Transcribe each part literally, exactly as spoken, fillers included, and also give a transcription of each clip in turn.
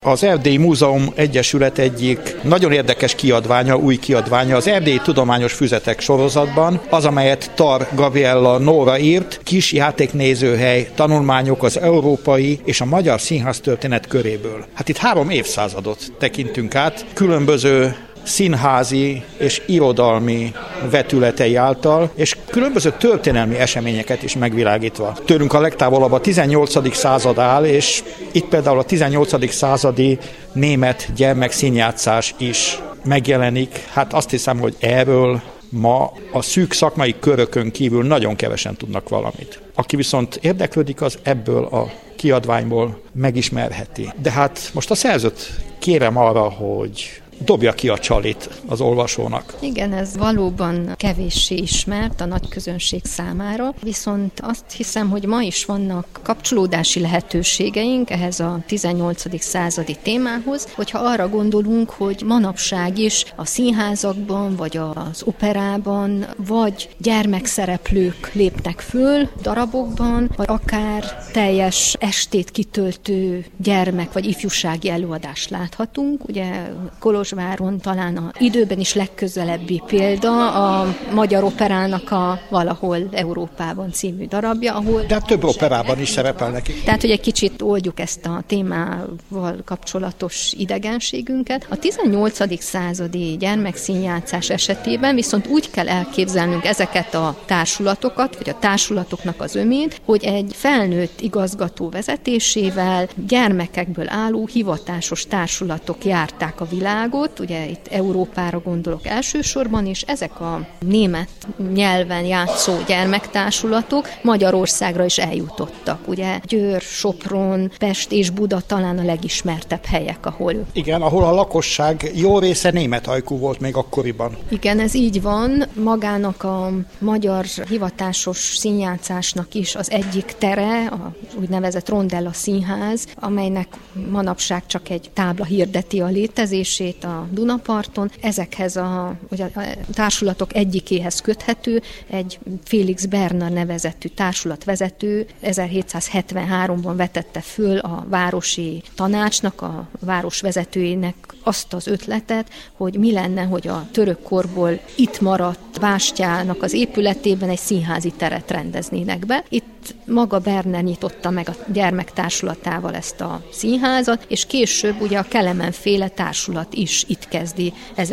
az Erdélyi Múzeum Egyesület egyik nagyon érdekes kiadványa, új kiadványa, az Erdélyi Tudományos Füzetek sorozatban, az, amelyet Tar Gabriella Nóra írt, kis játéknézőhely, tanulmányok az európai és a magyar színháztörténet köréből. Hát itt három évszázadot tekintünk át, különböző színházi és irodalmi vetületei által, és különböző történelmi eseményeket is megvilágítva. Tőlünk a legtávolabb a tizennyolcadik század áll, és itt például a tizennyolcadik századi német gyermekszínjátszás is megjelenik. Hát azt hiszem, hogy erről ma a szűk szakmai körökön kívül nagyon kevesen tudnak valamit. Aki viszont érdeklődik, az ebből a kiadványból megismerheti. De hát most a szerzőt kérem arra, hogy dobja ki a csalit az olvasónak. Igen, ez valóban kevéssé ismert a nagy közönség számára, viszont azt hiszem, hogy ma is vannak kapcsolódási lehetőségeink ehhez a tizennyolcadik századi témához, hogyha arra gondolunk, hogy manapság is a színházakban, vagy az operában, vagy gyermekszereplők lépnek föl darabokban, vagy akár teljes estét kitöltő gyermek, vagy ifjúsági előadást láthatunk. Ugye Kolozsváron talán a időben is legközelebbi példa a Magyar Operának a Valahol Európában című darabja, ahol... De több operában is szerepel neki. Tehát, hogy egy kicsit oldjuk ezt a témával kapcsolatos idegenségünket. A tizennyolcadik századi gyermekszínjátszás esetében viszont úgy kell elképzelnünk ezeket a társulatokat, vagy a társulatoknak az ömét, hogy egy felnőtt igazgató vezetésével gyermekekből álló hivatásos társulatok járták a világot, ugye itt Európára gondolok elsősorban, és ezek a német nyelven játszó gyermektársulatok Magyarországra is eljutottak. Ugye Győr, Sopron, Pest és Buda talán a legismertebb helyek, ahol... Igen, ahol a lakosság jó része német ajkú volt még akkoriban. Igen, ez így van. Magának a magyar hivatásos színjátszásnak is az egyik tere, a úgynevezett Rondella Színház, amelynek manapság csak egy tábla hirdeti a létezését a Dunaparton. Ezekhez a, ugye a társulatok egyikéhez köthető egy Félix Berner nevezetű társulatvezető ezerhétszázhetvenháromban vetette föl a városi tanácsnak, a városvezetőjének azt az ötletet, hogy mi lenne, hogy a török korból itt maradt bástyának az épületében egy színházi teret rendeznének be. Itt maga Berner nyitotta meg a gyermektársulatával ezt a színházat, és később ugye a Kelemen-féle társulat is itt kezdi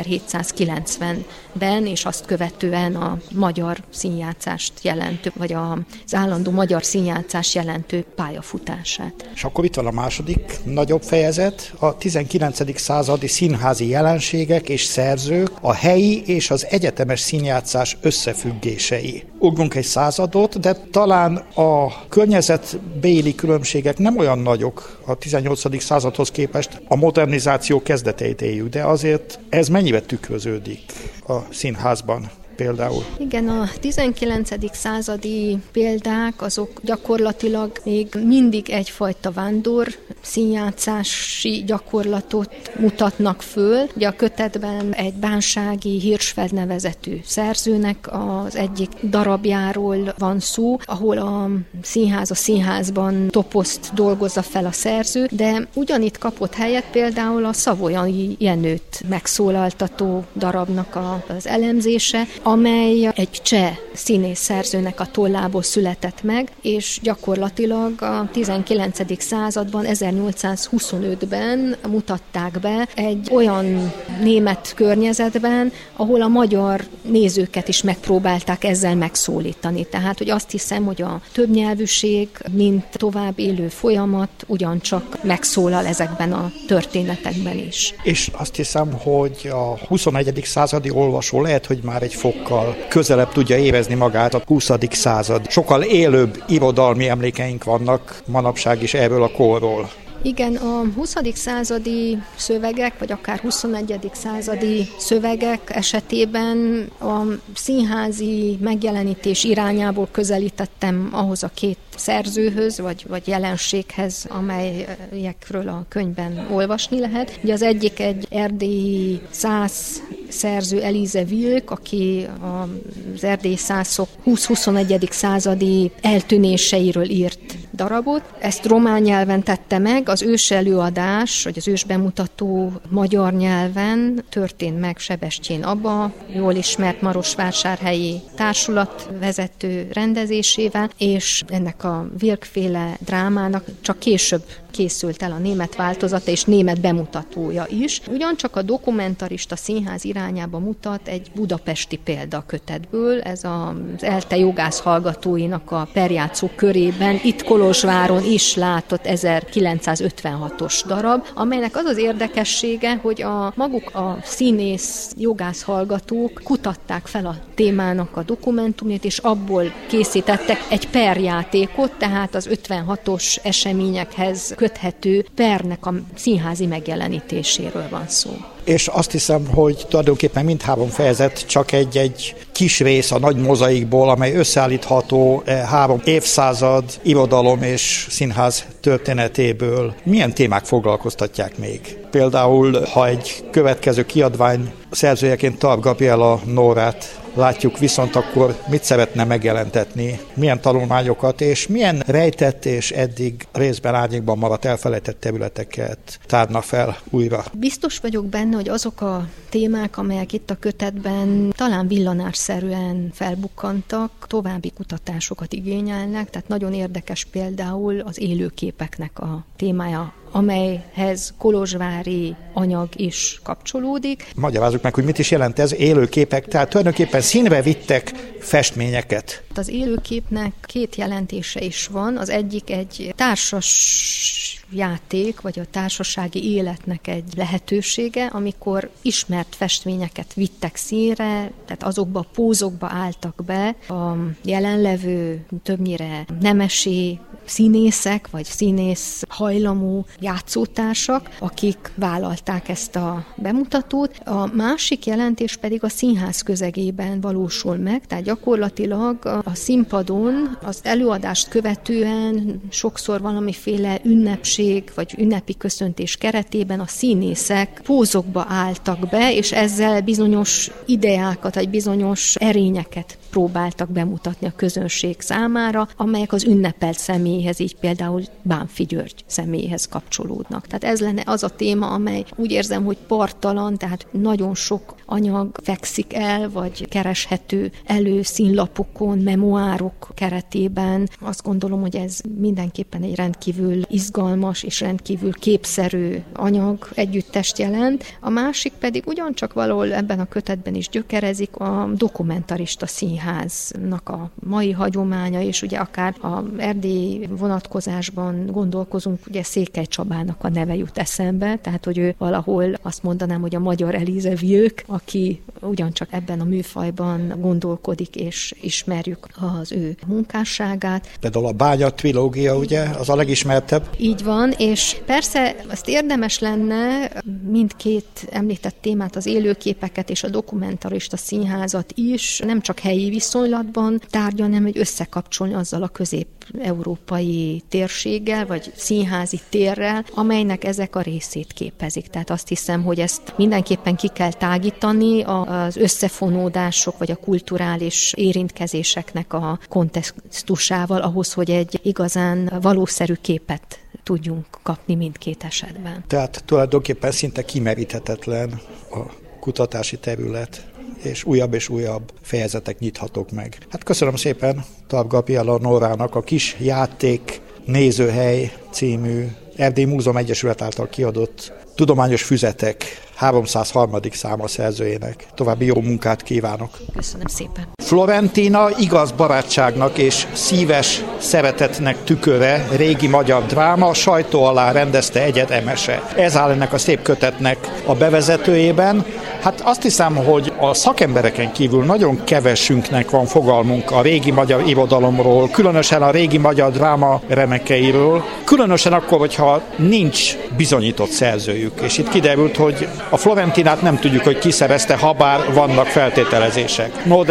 ezerhétszázkilencvenben, és azt követően a magyar színjátszást jelentő, vagy az állandó magyar színjátszás jelentő pályafutását. És akkor itt van a második nagyobb fejezet, a tizenkilencedik századi színházi jelenségek és szerzők, a helyi és az egyetemes színjátszás összefüggései. Ugrunk egy századot, de talán a környezetbéli különbségek nem olyan nagyok a tizennyolcadik századhoz képest, a modernizáció kezdeteit éljük, de azért ez mennyivel tükröződik a színházban? Például. Igen, a tizenkilencedik századi példák azok gyakorlatilag még mindig egyfajta vándor színjátszási gyakorlatot mutatnak föl. Ugye a kötetben egy bánsági Hirschfeld nevezetű szerzőnek az egyik darabjáról van szó, ahol a színház a színházban toposzt dolgozza fel a szerző, de ugyanitt kapott helyet például a Savoyai Jenőt megszólaltató darabnak az elemzése, amely egy cseh színész szerzőnek a tollából született meg, és gyakorlatilag a tizenkilencedik században, ezernyolcszázhuszonötben mutatták be egy olyan német környezetben, ahol a magyar nézőket is megpróbálták ezzel megszólítani. Tehát, hogy azt hiszem, hogy a többnyelvűség, mint tovább élő folyamat ugyancsak megszólal ezekben a történetekben is. És azt hiszem, hogy a huszonegyedik századi olvasó lehet, hogy már egy fokkal közelebb tudja érezni magát a huszadik század. Sokkal élőbb irodalmi emlékeink vannak manapság is erről a korról. Igen, a huszadik századi szövegek, vagy akár huszonegyedik századi szövegek esetében a színházi megjelenítés irányából közelítettem ahhoz a két szerzőhöz, vagy, vagy jelenséghez, amelyekről a könyvben olvasni lehet. Ugye az egyik egy erdélyi szász szerző Elize Wilk, aki az erdélyi szászok húsz-huszonegyedik századi eltűnéseiről írt darabot. Ezt román nyelven tette meg, az ős előadás, vagy az ős bemutató magyar nyelven történt meg Sebestyén Abba, jól ismert marosvásárhelyi társulat vezető rendezésével, és ennek a Virk-féle drámának csak később készült el a német változata és német bemutatója is. Ugyancsak a dokumentarista színház irányába mutat egy budapesti példakötetből, ez az ELTE jogász hallgatóinak a perjátszó körében, itt Kolozsváron is látott ezerkilencszázötvenhatos darab, amelynek az az érdekessége, hogy a maguk a színész jogász hallgatók kutatták fel a témának a dokumentumét, és abból készítettek egy perjátékot, tehát az ötvenhatos eseményekhez köthető pernek a színházi megjelenítéséről van szó. És azt hiszem, hogy tulajdonképpen mindhárom fejezet csak egy-egy kis rész a nagy mozaikból, amely összeállítható három évszázad irodalom és színház történetéből. Milyen témák foglalkoztatják még? Például, ha egy következő kiadvány szerzőjeként Tarr Gabriella Nórát látjuk, viszont akkor mit szeretne megjelentetni, milyen tanulmányokat, és milyen rejtett és eddig részben árnyékban maradt elfelejtett területeket tárna fel újra. Biztos vagyok benne, hogy azok a témák, amelyek itt a kötetben talán villanásszerűen felbukkantak, további kutatásokat igényelnek, tehát nagyon érdekes például az élőképeknek a témája, amelyhez kolozsvári anyag is kapcsolódik. Magyarázzuk meg, hogy mit is jelent ez, élőképek, tehát tulajdonképpen színre vittek festményeket. Az élőképnek két jelentése is van, az egyik egy társas játék, vagy a társasági életnek egy lehetősége, amikor ismert festményeket vittek színre, tehát azokba a pózokba álltak be a jelenlevő, többnyire nemesi színészek, vagy színész hajlamú játszótársak, akik vállalták ezt a bemutatót. A másik jelentés pedig a színház közegében valósul meg, tehát gyakorlatilag a színpadon az előadást követően sokszor valamiféle ünnepség, vagy ünnepi köszöntés keretében a színészek pózokba álltak be, és ezzel bizonyos ideákat, vagy bizonyos erényeket próbáltak bemutatni a közönség számára, amelyek az ünnepelt személyhez, így például Bánffy György személyhez kapcsolódnak. Tehát ez lenne az a téma, amely úgy érzem, hogy parttalan, tehát nagyon sok anyag fekszik el, vagy kereshető elő színlapokon, memoárok keretében. Azt gondolom, hogy ez mindenképpen egy rendkívül izgalmas és rendkívül képszerű anyag együttest jelent. A másik pedig ugyancsak valahol ebben a kötetben is gyökerezik a dokumentarista színháznak a mai hagyománya, és ugye akár a erdélyi vonatkozásban gondolkozunk, ugye Székely Csabának a neve jut eszembe, tehát hogy ő valahol azt mondanám, hogy a magyar Elize Wilk, aki ugyancsak ebben a műfajban gondolkodik, és ismerjük az ő munkásságát. Például a Bánya trilógia, ugye, az a legismertebb. Így van, és persze azt érdemes lenne mindkét említett témát, az élőképeket és a dokumentarista színházat is nem csak helyi viszonylatban tárgyalni, hanem hogy összekapcsolni azzal a közép-európai térséggel, vagy színházi térrel, amelynek ezek a részét képezik. Tehát azt hiszem, hogy ezt mindenképpen ki kell tágítani az összefonódások, vagy a kulturális érintkezéseknek a kontextusával, ahhoz, hogy egy igazán valószerű képet tudjunk kapni mindkét esetben. Tehát tulajdonképpen szinte kimeríthetetlen a kutatási terület, és újabb és újabb fejezetek nyithatók meg. Hát köszönöm szépen Tarr Gabriella Nórának a Kis játék nézőhely című Erdélyi Múzeum Egyesület által kiadott tudományos füzetek háromszázharmadik száma szerzőjének. További jó munkát kívánok! Köszönöm szépen! Florentina igaz barátságnak és szíves szeretetnek tüköre, régi magyar dráma, sajtó alá rendezte egyed emese. Ez áll ennek a szép kötetnek a bevezetőjében. Hát azt hiszem, hogy a szakembereken kívül nagyon kevesünknek van fogalmunk a régi magyar irodalomról, különösen a régi magyar dráma remekeiről, különösen akkor, hogyha nincs bizonyított szerzőjük. És itt kiderült, hogy a Florentinát nem tudjuk, hogy ki szerezte, habár vannak feltételezések. No, de hát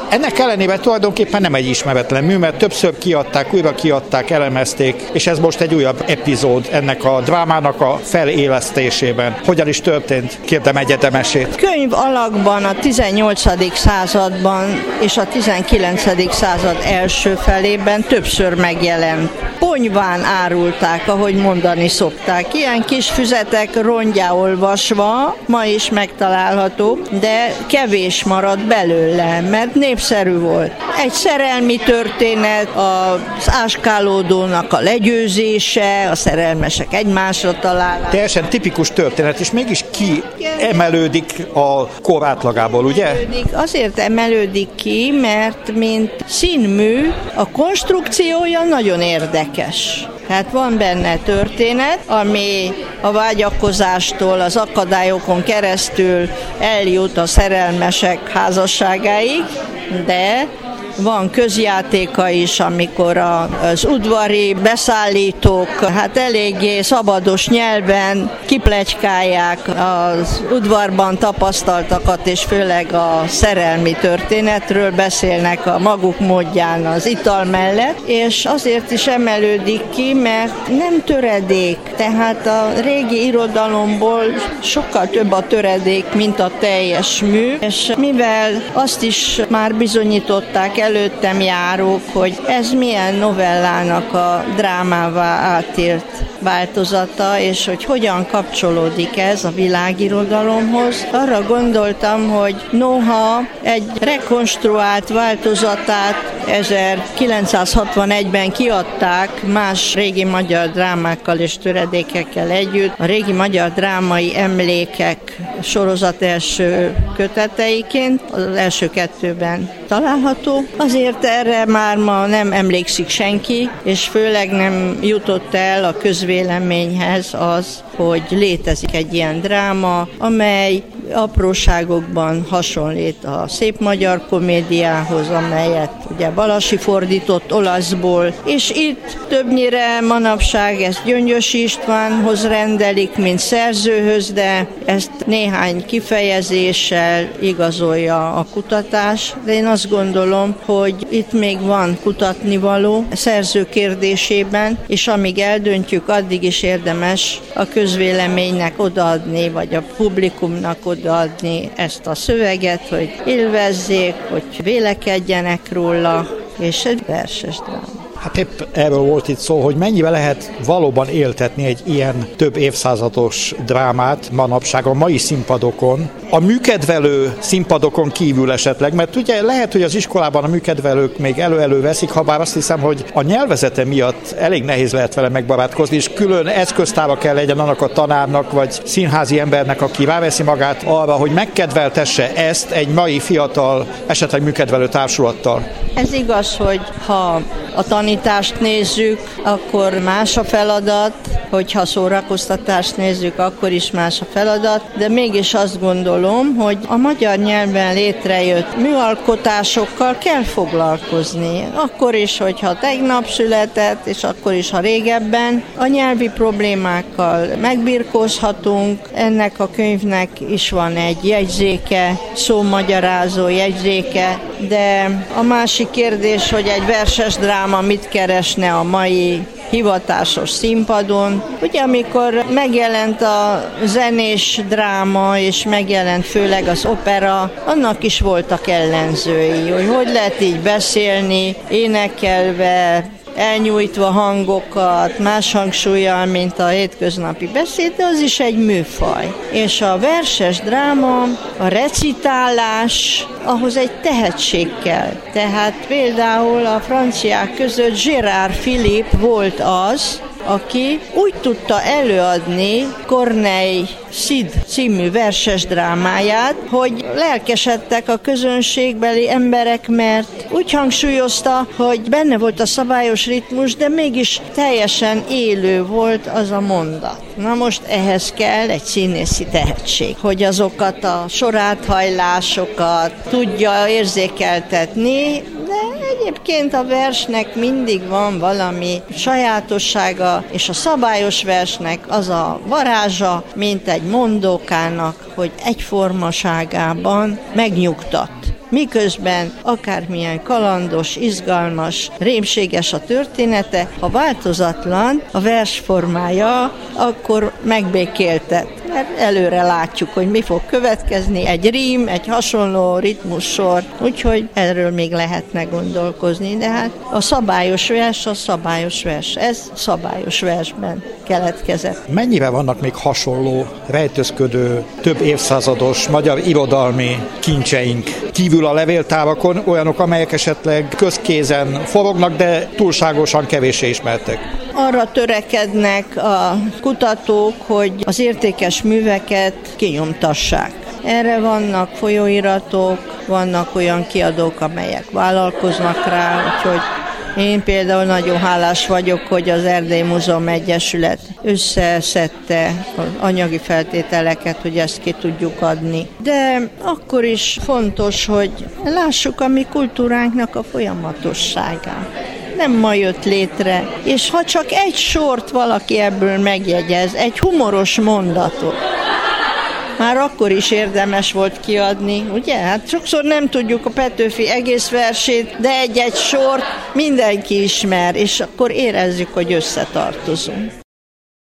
Ennek ellenére tulajdonképpen nem egy ismeretlen mű, mert többször kiadták, újra kiadták, elemezték, és ez most egy újabb epizód ennek a drámának a felélesztésében. Hogyan is történt? Kérdem egyetemesét. Könyv alakban a tizennyolcadik században és a tizenkilencedik század első felében többször megjelent. Ponyván árulták, ahogy mondani szokták. Ilyen kis füzetek rongyá olvasva, ma is megtalálható, de kevés maradt belőle, mert népszerű volt. Egy szerelmi történet, az áskálódónak a legyőzése, a szerelmesek egymásra találnak. Teljesen tipikus történet, és mégis ki emelődik a kor átlagából, ugye? Emelődik, azért emelődik ki, mert mint színmű a konstrukciója nagyon érdekes. Hát van benne történet, ami a vágyakozástól, az akadályokon keresztül eljut a szerelmesek házasságáig, de van közjátéka is, amikor az udvari beszállítók hát eléggé szabados nyelven kipletykálják az udvarban tapasztaltakat, és főleg a szerelmi történetről beszélnek a maguk módján az ital mellett, és azért is emelődik ki, mert nem töredék, tehát a régi irodalomból sokkal több a töredék, mint a teljes mű, és mivel azt is már bizonyították előttem járók, hogy ez milyen novellának a drámává átírt változata, és hogy hogyan kapcsolódik ez a világirodalomhoz. Arra gondoltam, hogy noha egy rekonstruált változatát ezerkilencszázhatvanegyben kiadták más régi magyar drámákkal és töredékekkel együtt, a régi magyar drámai emlékek sorozat első köteteiként, az első kettőben található. Azért erre már ma nem emlékszik senki, és főleg nem jutott el a közvéleményhez az, hogy létezik egy ilyen dráma, amely apróságokban hasonlít a szép magyar komédiához, amelyet ugye Balasi fordított olaszból, és itt többnyire manapság ezt Gyöngyös Istvánhoz rendelik, mint szerzőhöz, de ezt néhány kifejezéssel igazolja a kutatás, de én azt gondolom, hogy itt még van kutatnivaló szerző kérdésében, és amíg eldöntjük, addig is érdemes a közvéleménynek odaadni, vagy a publikumnak odaadni ezt a szöveget, hogy élvezzék, hogy vélekedjenek róla, és egy verses dráma. Hát épp erről volt itt szó, hogy mennyivel lehet valóban éltetni egy ilyen több évszázados drámát manapság a mai színpadokon, a műkedvelő színpadokon kívül esetleg, mert ugye lehet, hogy az iskolában a műkedvelők még elő-elő veszik, ha bár azt hiszem, hogy a nyelvezete miatt elég nehéz lehet vele megbarátkozni, és külön eszköztára kell legyen annak a tanárnak, vagy színházi embernek, aki ráveszi magát arra, hogy megkedveltesse ezt egy mai fiatal, esetleg műkedvelő társulattal. Ez igaz, hogy ha a tanítást nézzük, akkor más a feladat, hogyha szórakoztatást nézzük, akkor is más a feladat, de mégis azt gondolom, hogy a magyar nyelven létrejött műalkotásokkal kell foglalkozni. Akkor is, hogyha tegnap született, és akkor is, ha régebben. A nyelvi problémákkal megbirkózhatunk, ennek a könyvnek is van egy jegyzéke, szómagyarázó jegyzéke, de a másik kérdés, hogy egy verses dráma mit keresne a mai hivatásos színpadon. Ugye amikor megjelent a zenés dráma, és megjelent főleg az opera, annak is voltak ellenzői, hogy hogy lehet így beszélni, énekelve, elnyújtva hangokat, más hangsúllyal, mint a hétköznapi beszéd, de az is egy műfaj. És a verses dráma, a recitálás, ahhoz egy tehetség kell. Tehát például a franciák között Gérard Philippe volt az, aki úgy tudta előadni Corneille Cid című verses drámáját, hogy lelkesedtek a közönségbeli emberek, mert úgy hangsúlyozta, hogy benne volt a szabályos ritmus, de mégis teljesen élő volt az a mondat. Na most ehhez kell egy színészi tehetség, hogy azokat a soráthajlásokat tudja érzékeltetni, de egyébként a versnek mindig van valami sajátossága, és a szabályos versnek az a varázsa, mint egy mondókának, hogy egyformaságában megnyugtat. miközben akármilyen kalandos, izgalmas, rémséges a története, ha változatlan a versformája, akkor megbékéltet. Mert előre látjuk, hogy mi fog következni, egy rím, egy hasonló ritmussor, úgyhogy erről még lehetne gondolkozni, de hát a szabályos vers a szabályos vers, ez szabályos versben keletkezett. Mennyire vannak még hasonló, rejtőzködő, több évszázados magyar irodalmi kincseink kívül a levéltárakon, olyanok, amelyek esetleg közkézen forognak, de túlságosan kevéssé ismertek? Arra törekednek a kutatók, hogy az értékes műveket kinyomtassák. Erre vannak folyóiratok, vannak olyan kiadók, amelyek vállalkoznak rá, úgyhogy én például nagyon hálás vagyok, hogy az Erdélyi Múzeum Egyesület összeszedte az anyagi feltételeket, hogy ezt ki tudjuk adni. De akkor is fontos, hogy lássuk a mi kultúránknak a folyamatosságát. Nem ma jött létre, és ha csak egy sort valaki ebből megjegyez, egy humoros mondatot, már akkor is érdemes volt kiadni, ugye? Hát sokszor nem tudjuk a Petőfi egész versét, de egy-egy sort mindenki ismer, és akkor érezzük, hogy összetartozunk.